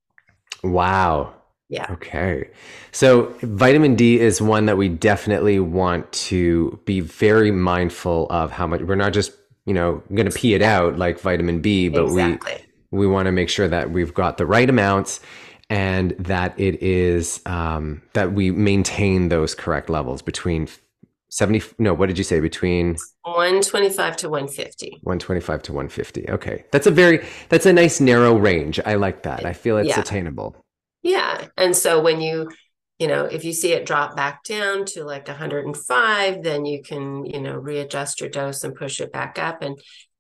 Wow. Yeah. Okay. So vitamin D is one that we definitely want to be very mindful of how much we're not just, you know, going to pee it out like vitamin B, but we Exactly. we want to make sure that we've got the right amounts and that it is um, that we maintain those correct levels between seventy, no, what did you say? Between one twenty-five to one fifty. one twenty-five to one fifty. Okay. That's a very, that's a nice narrow range. I like that. I feel it's Yeah. attainable. Yeah. And so when you, you know, if you see it drop back down to like one hundred five, then you can, you know, readjust your dose and push it back up. And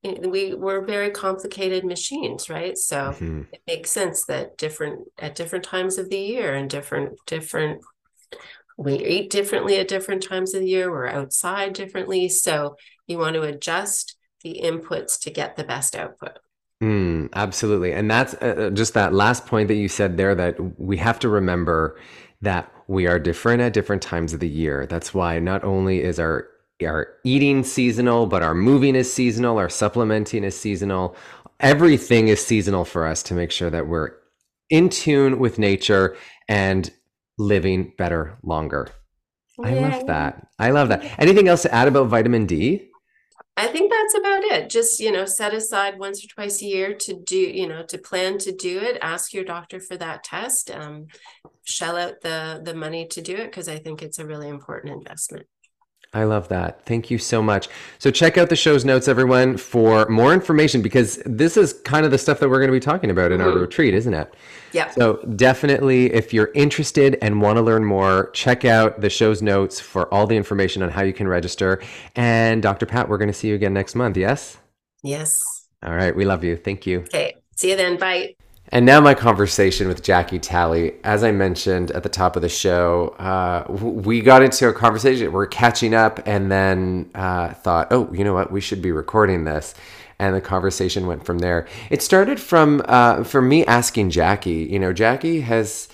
we we're very complicated machines, right? So Mm-hmm. it makes sense that different at different times of the year and different different we eat differently at different times of the year. We're outside differently, so you want to adjust the inputs to get the best output. Mm, absolutely. And that's uh, just that last point that you said there, that we have to remember that we are different at different times of the year. That's why not only is our our eating seasonal, but our moving is seasonal, our supplementing is seasonal. Everything is seasonal for us to make sure that we're in tune with nature and living better longer. I Yeah. love that. I love that. Anything else to add about vitamin D? I think that's about it. Just, you know, set aside once or twice a year to do, you know, to plan to do it. Ask your doctor for that test. Um, shell out the the money to do it, because I think it's a really important investment. I love that. Thank you so much. So check out the show's notes, everyone, for more information, because this is kind of the stuff that we're going to be talking about in our Mhm. retreat, isn't it? Yeah. So definitely, if you're interested and want to learn more, check out the show's notes for all the information on how you can register. And Doctor Pat, we're going to see you again next month. Yes? Yes. All right. We love you. Thank you. Okay. See you then. Bye. And now my conversation with Jackie Talley. As I mentioned at the top of the show, uh, we got into a conversation. We're catching up, and then uh, thought, oh, you know what? We should be recording this. And the conversation went from there. It started from uh, from me asking Jackie. You know, Jackie has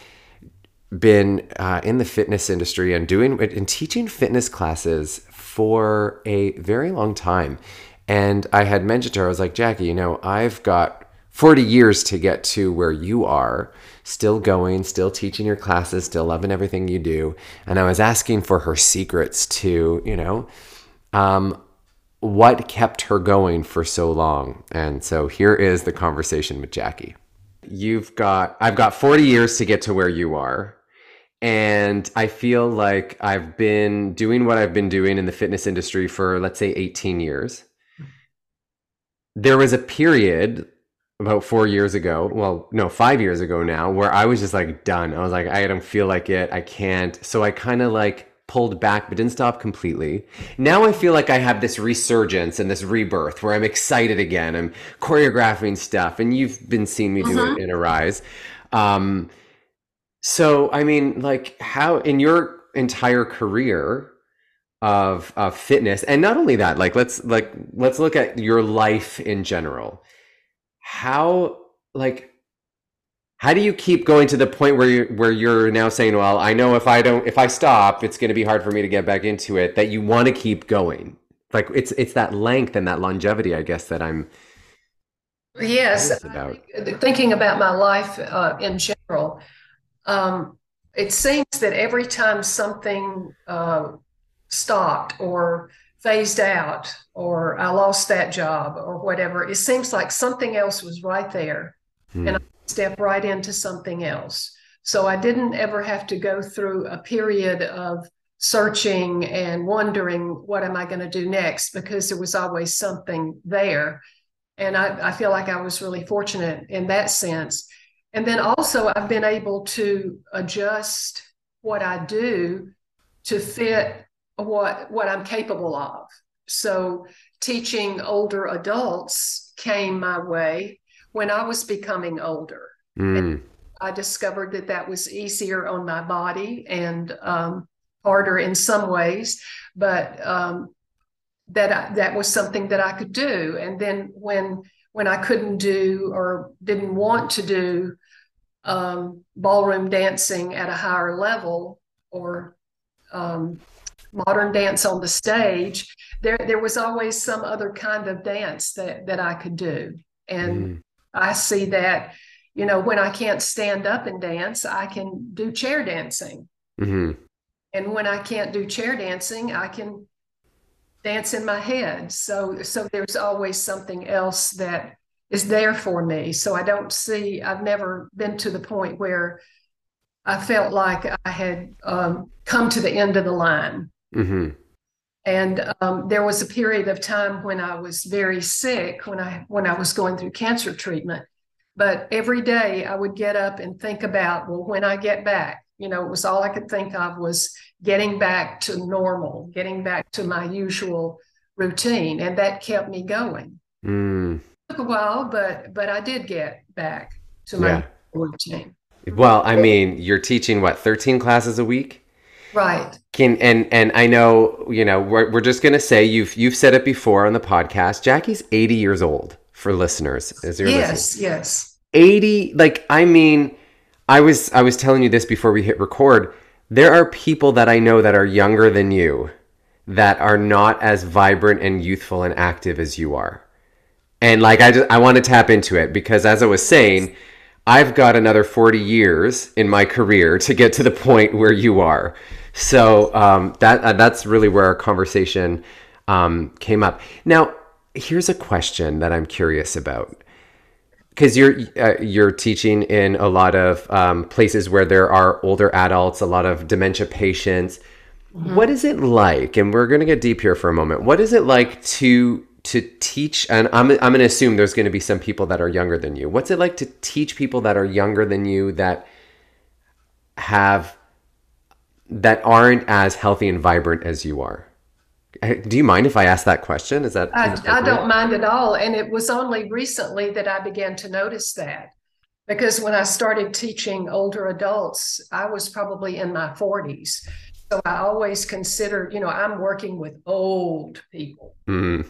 been uh, in the fitness industry and doing and teaching fitness classes for a very long time. And I had mentioned to her, I was like, Jackie, you know, I've got forty years to get to where you are, still going, still teaching your classes, still loving everything you do. And I was asking for her secrets to, you know, um, what kept her going for so long. And so here is the conversation with Jackie. You've got, I've got forty years to get to where you are. And I feel like I've been doing what I've been doing in the fitness industry for, let's say, eighteen years. There was a period about four years ago, well, no, five years ago now, where I was just like done. I was like, I don't feel like it. I can't. So I kind of like pulled back, but didn't stop completely. Now I feel like I have this resurgence and this rebirth where I'm excited again. I'm choreographing stuff, and you've been seeing me do Mhm. it in Arise. Um, so, I mean, like, how in your entire career of of fitness, and not only that, like let's like let's look at your life in general. How like how do you keep going to the point where you where you're now saying, well, I know if I don't if I stop, it's going to be hard for me to get back into it, that you want to keep going? Like it's it's that length and that longevity, I guess, that I'm Yes, curious I about. think- thinking about my life uh, in general, um, it seems that every time something uh, stopped or phased out, or I lost that job or whatever, it seems like something else was right there, Hmm. and I stepped right into something else. So I didn't ever have to go through a period of searching and wondering, what am I going to do next? Because there was always something there. And I, I feel like I was really fortunate in that sense. And then also, I've been able to adjust what I do to fit what, what I'm capable of. So teaching older adults came my way when I was becoming older. Hmm. I discovered that that was easier on my body and um, harder in some ways, but um, that I, that was something that I could do. And then when when I couldn't do or didn't want to do um, ballroom dancing at a higher level, or um, modern dance on the stage, there there was always some other kind of dance that that I could do. And Hmm. I see that, you know, when I can't stand up and dance, I can do chair dancing. Hmm. And when I can't do chair dancing, I can dance in my head. So, so there's always something else that is there for me. So I don't see, I've never been to the point where I felt like I had um, come to the end of the line. Hmm. And um, there was a period of time when I was very sick, when I when I was going through cancer treatment. But every day I would get up and think about, well, when I get back, you know, it was all I could think of was getting back to normal, getting back to my usual routine. And that kept me going. Mm. It took a while, but but I did get back to my Yeah. routine. Well, I mean, you're teaching what, thirteen classes a week? Right. Can and and I know, you know, we're we're just gonna say you've you've said it before on the podcast. Jackie's eighty years old for listeners, as you're Yes, listening. yes. eighty, like I mean, I was I was telling you this before we hit record. There are people that I know that are younger than you that are not as vibrant and youthful and active as you are. And like I just I want to tap into it because as I was saying, I've got another forty years in my career to get to the point where you are. So um, that uh, that's really where our conversation um, came up. Now, here's a question that I'm curious about. Because you're uh, you're teaching in a lot of um, places where there are older adults, a lot of dementia patients. Mm-hmm. What is it like? And we're going to get deep here for a moment. What is it like to to teach? And I'm I'm going to assume there's going to be some people that are younger than you. What's it like to teach people that are younger than you that have that aren't as healthy and vibrant as you are? Do you mind if I ask that question? Is that I, I don't mind at all. And it was only recently that I began to notice that. Because when I started teaching older adults, I was probably in my forties. So I always considered, you know, I'm working with old people. Mm.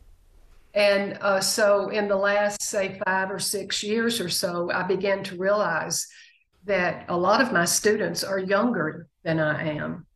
And uh, so in the last, say, five or six years or so, I began to realize that a lot of my students are younger than I am.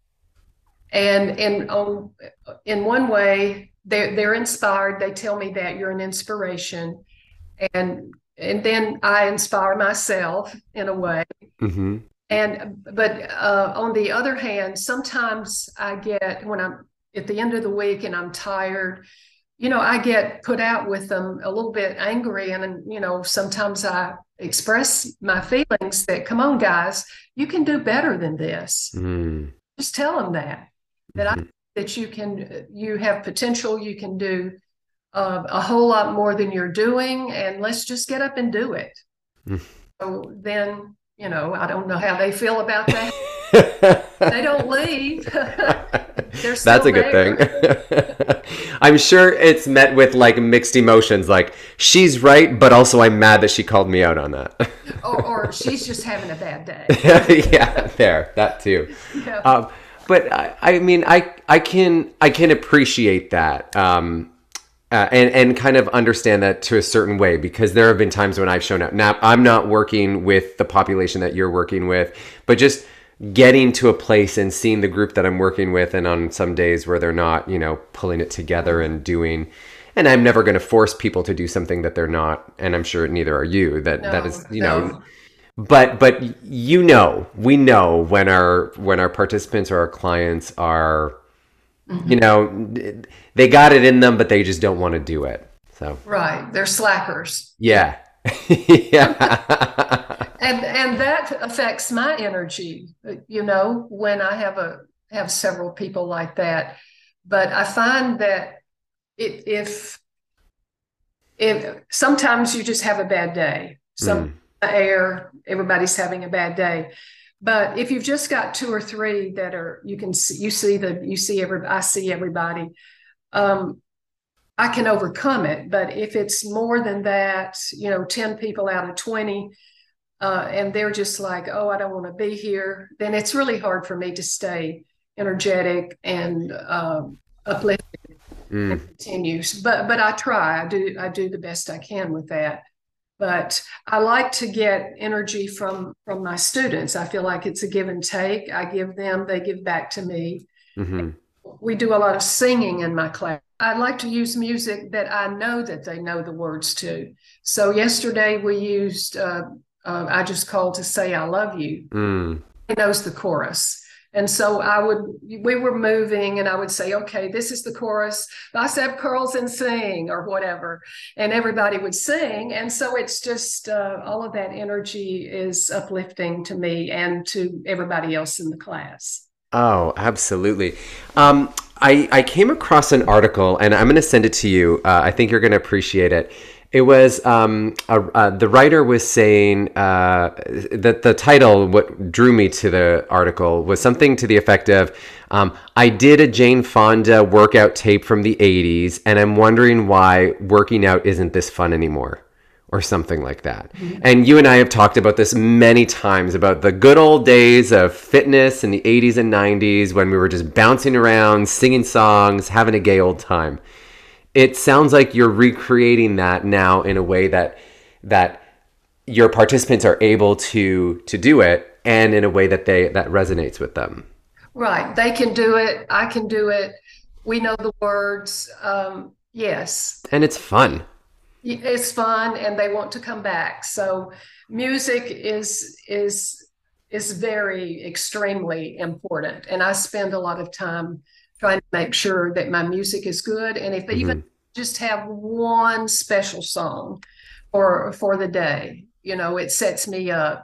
And in um, in one way, they're they're inspired. They tell me that you're an inspiration, and and then I inspire myself in a way. Mm-hmm. And but uh, on the other hand, sometimes I get when I'm at the end of the week and I'm tired, you know, I get put out with them a little bit angry, and you know, sometimes I express my feelings that, come on, guys, you can do better than this. Mm. Just tell them that. that I that you can you have potential, you can do uh, a whole lot more than you're doing, and let's just get up and do it. Mm. So then, you know, I don't know how they feel about that. They don't leave. They're still That's a good there. thing. I'm sure it's met with like mixed emotions, like she's right, but also I'm mad that she called me out on that. or, or she's just having a bad day. Yeah, there, that too. Yeah. Um, But I, I mean, I I can I can appreciate that um, uh, and and kind of understand that to a certain way, because there have been times when I've shown up. Now, I'm not working with the population that you're working with, but just getting to a place and seeing the group that I'm working with, and on some days where they're not, you know, pulling it together and doing. And I'm never going to force people to do something that they're not, and I'm sure neither are you. That No, that is, you no. know. But but you know, we know when our when our participants or our clients are, Mm-hmm. you know, they got it in them, but they just don't want to do it. So Right. They're slackers. yeah, yeah, And and that affects my energy, you know, when I have a have several people like that. But I find that it, if if sometimes you just have a bad day, some Mm. air, everybody's having a bad day. But if you've just got two or three that are, you can see, you see the, you see every, I see everybody, um, I can overcome it. But if it's more than that, you know, ten people out of twenty, uh, and they're just like, oh, I don't want to be here, then it's really hard for me to stay energetic and um, uplifted Mm. and continues. But but I try. I do I do the best I can with that. But I like to get energy from from my students. I feel like it's a give and take. I give them, they give back to me. Mhm. We do a lot of singing in my class. I like to use music that I know that they know the words to. So yesterday we used, uh, uh, I just called to say I love you. Mm. He knows the chorus. And so I would, we were moving and I would say, okay, this is the chorus, bicep curls and sing or whatever. And everybody would sing. And so it's just, uh, all of that energy is uplifting to me and to everybody else in the class. Oh, absolutely. Um, I, I came across an article, and I'm going to send it to you. Uh, I think you're going to appreciate it. It was um, a, uh, the writer was saying uh, that the title, what drew me to the article, was something to the effect of, um, I did a Jane Fonda workout tape from the eighties, and I'm wondering why working out isn't this fun anymore, or something like that. Mm-hmm. And you and I have talked about this many times, about the good old days of fitness in the eighties and nineties when we were just bouncing around, singing songs, having a gay old time. It sounds like you're recreating that now in a way that that your participants are able to to do it, and in a way that they that resonates with them. Right. They can do it. I can do it. We know the words. Um, yes. And it's fun. It's fun, and they want to come back. So music is is is very extremely important, and I spend a lot of time trying to make sure that my music is good. And if mm-hmm. even just have one special song for for the day, you know, it sets me up.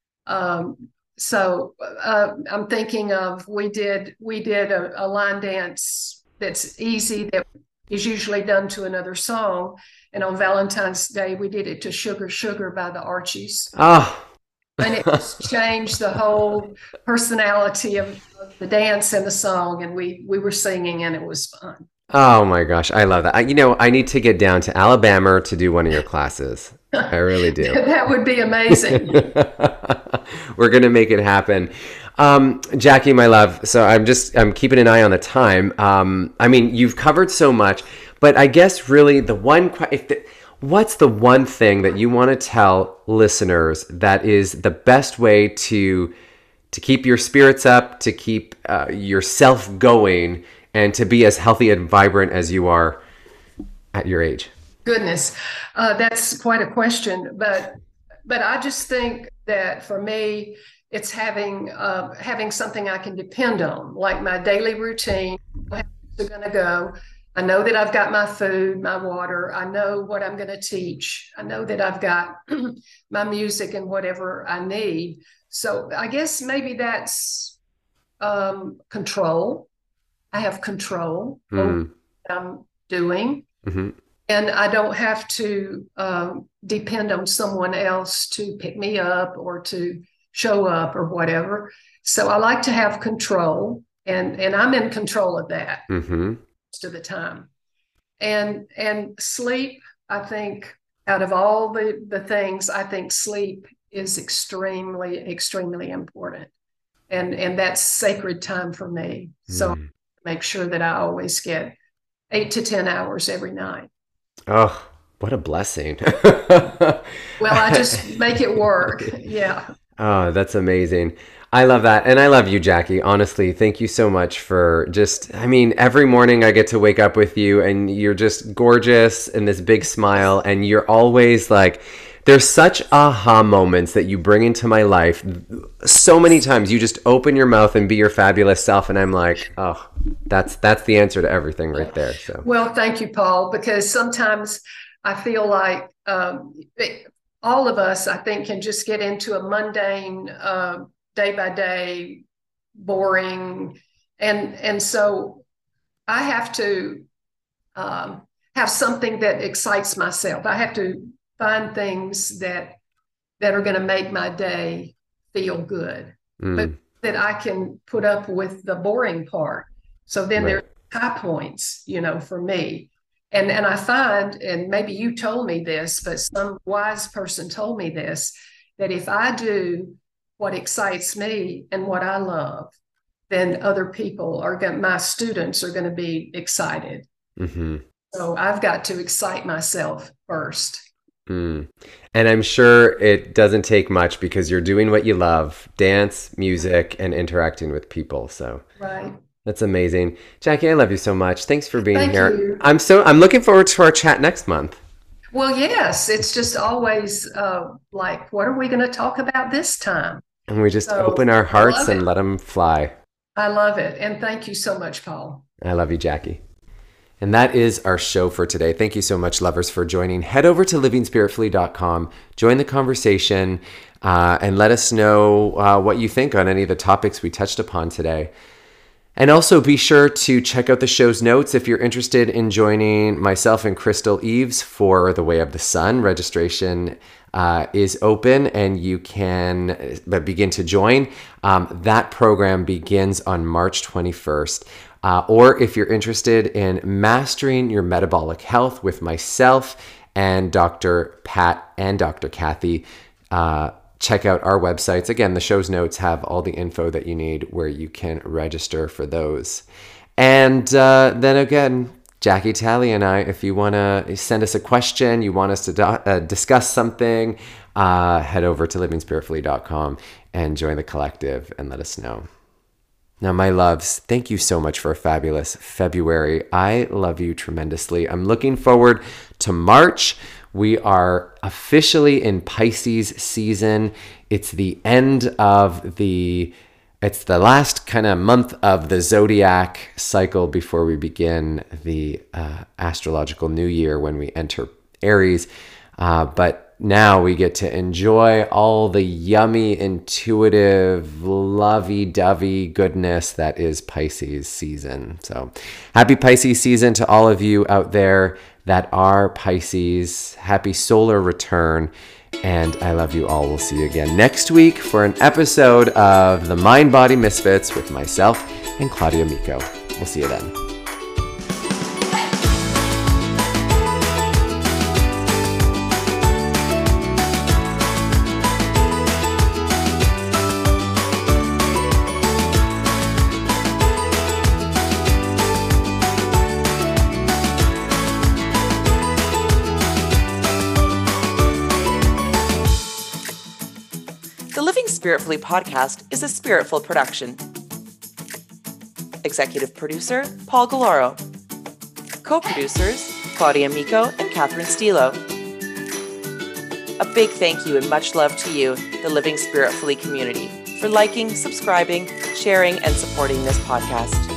Um, so uh, I'm thinking of we did we did a, a line dance that's easy that is usually done to another song, and on Valentine's Day we did it to Sugar Sugar by the Archies. Oh. And it just changed the whole personality of, of the dance and the song, and we we were singing, and it was fun. Oh my gosh, I love that. I, you know, I need to get down to Alabama to do one of your classes. I really do. That would be amazing. We're gonna make it happen. Um, Jackie, my love. So I'm just I'm keeping an eye on the time. Um, I mean, you've covered so much, but I guess really the one if the, what's the one thing that you want to tell listeners that is the best way to to keep your spirits up, to keep uh, yourself going, and to be as healthy and vibrant as you are at your age? Goodness, uh, that's quite a question. But but I just think that for me, it's having uh, having something I can depend on, like my daily routine. How it's going to go. I know that I've got my food, my water. I know what I'm going to teach. I know that I've got my music and whatever I need. So I guess maybe that's um, control. I have control mm. over what I'm doing. Mm-hmm. And I don't have to um, depend on someone else to pick me up or to show up or whatever. So I like to have control, and, and I'm in control of that. Mm-hmm. Of the time. And and sleep, I think out of all the the things, I think sleep is extremely extremely important, and and that's sacred time for me. Mm. So make sure that I always get eight to ten hours every night. Oh, what a blessing. Well, I just make it work. Yeah. Oh, that's amazing. I love that. And I love you, Jackie. Honestly, thank you so much for just, I mean, every morning I get to wake up with you and you're just gorgeous and this big smile. And you're always like, there's such aha moments that you bring into my life. So many times you just open your mouth and be your fabulous self. And I'm like, oh, that's, that's the answer to everything right there. So, well, thank you, Paul, because sometimes I feel like um, it, all of us, I think, can just get into a mundane, uh, day by day, boring. And, and so I have to um, have something that excites myself. I have to find things that, that are going to make my day feel good, mm. but that I can put up with the boring part. So then right. there are high points, you know, for me. And, and I find, and maybe you told me this, but some wise person told me this, that if I do what excites me and what I love, then other people are going, my students are going to be excited. Mm-hmm. So I've got to excite myself first. Mm. And I'm sure it doesn't take much because you're doing what you love, dance, music, and interacting with people. So right. That's amazing. Jackie, I love you so much. Thanks for being Thank here. You. I'm so I'm looking forward to our chat next month. Well, yes, it's just always uh, like, what are we going to talk about this time? And we just so, open our hearts and let them fly. I love it. And thank you so much, Paul. I love you, Jackie. And that is our show for today. Thank you so much, lovers, for joining. Head over to living spiritfully dot com, join the conversation, uh, and let us know uh, what you think on any of the topics we touched upon today. And also be sure to check out the show's notes if you're interested in joining myself and Crystal Eves for The Way of the Sun. Registration uh, is open and you can begin to join. Um, that program begins on March twenty-first. Uh, or if you're interested in mastering your metabolic health with myself and Doctor Pat and Doctor Kathy, uh, check out our websites. Again, the show's notes have all the info that you need where you can register for those. And uh, then again, Jackie Talley and I, if you want to send us a question, you want us to do- uh, discuss something, uh, head over to living spirit fully dot com and join the collective and let us know. Now, my loves, thank you so much for a fabulous February. I love you tremendously. I'm looking forward to March. We are officially in Pisces season. It's the end of the, it's the last kind of month of the zodiac cycle before we begin the uh, astrological new year when we enter Aries. Uh, but now we get to enjoy all the yummy, intuitive, lovey-dovey goodness that is Pisces season. So happy Pisces season to all of you out there that are Pisces. Happy solar return. And I love you all. We'll see you again next week for an episode of The Mind Body Misfits with myself and Claudia Miko. We'll see you then. Spiritfully podcast is a Spiritful production. Executive producer, Paul Galaro. Co-producers, Claudia Miko and Catherine Stilo. A big thank you and much love to you, the Living Spiritfully community, for liking, subscribing, sharing, and supporting this podcast.